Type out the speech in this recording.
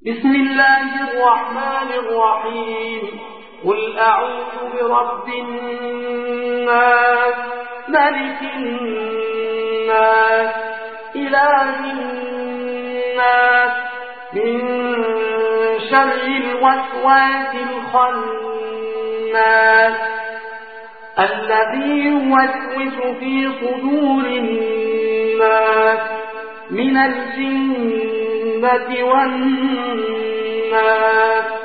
بسم الله الرحمن الرحيم قل أعوذ برب الناس ملك الناس إله الناس من شر الوسواس الخناس الذي يوسوس في صدور الناس من الجنة والناس